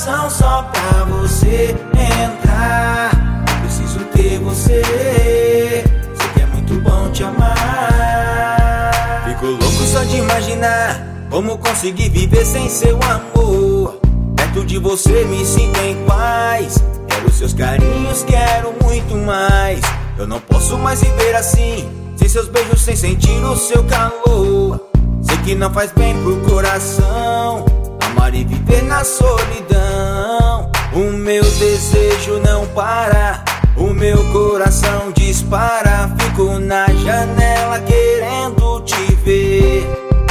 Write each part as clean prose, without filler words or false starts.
coração só pra você entrar. Preciso ter você, sei que é muito bom te amar. Fico louco só de imaginar como conseguir viver sem seu amor. Perto de você me sinto em paz. Quero seus carinhos, quero muito mais. Eu não posso mais viver assim, sem seus beijos, sem sentir o seu calor. Sei que não faz bem pro coração amar e viver na solidão. O meu desejo não para, o meu coração dispara. Fico na janela querendo te ver.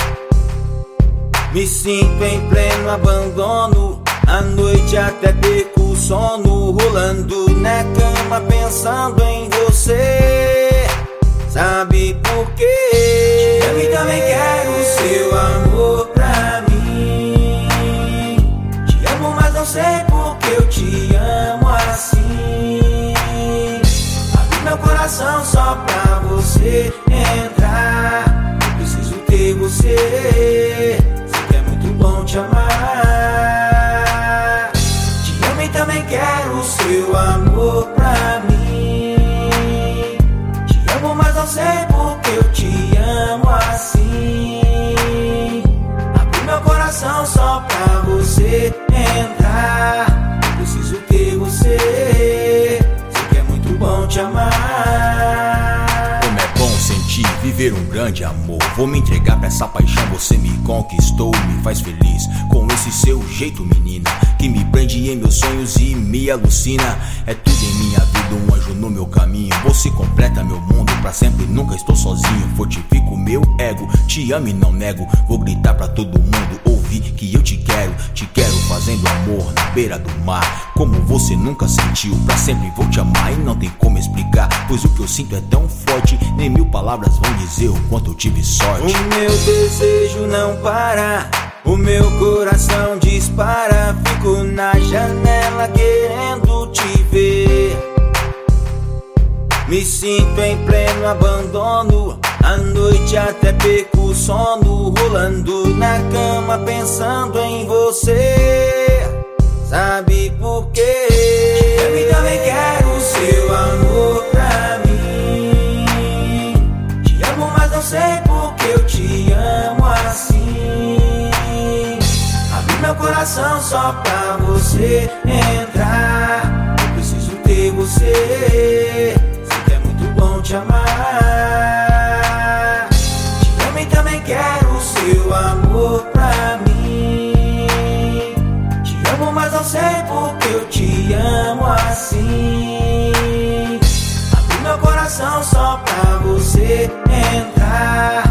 Me sinto em pleno abandono, à noite até perco o sono, rolando na cama pensando em você. Sabe por quê? Eu também quero o seu amor pra mim. Te amo, mas não sei porque eu te amo assim. Abri meu coração só pra você entrar. Eu preciso ter você, sei que é muito bom te amar. Te amo e também quero o seu amor pra mim. Mas não sei porque eu te amo assim. Abri meu coração só pra você entrar. Preciso ter você, sei que é muito bom te amar. Como é bom sentir, viver um grande amor. Vou me entregar pra essa paixão, você me conquistou, me faz feliz com esse seu jeito, menina, que me prende em meus sonhos e me alucina. É tudo em minha vida, um anjo no meu caminho. Você completa meu mundo pra sempre, nunca estou sozinho. Fortifico meu ego, te amo e não nego. Vou gritar pra todo mundo ouvir que eu te quero fazendo amor na beira do mar. Como você nunca sentiu, pra sempre vou te amar. E não tem como explicar, pois o que eu sinto é tão forte, nem mil palavras vão dizer o quanto eu tive sorte. O meu desejo não para, o meu coração dispara. Fico na janela querendo te ver. Me sinto em pleno abandono, à noite até perco o sono, rolando na cama pensando em você. Sabe por quê? Eu também quero o seu amor pra mim. Te amo, mas não sei porque eu te amo assim. Abri meu coração só pra você entrar. Eu preciso ter você, sei que é muito bom te amar. Te amo e também quero o seu amor pra mim. Te amo, mas não sei porque eu te amo assim. Abri meu coração só pra você entrar.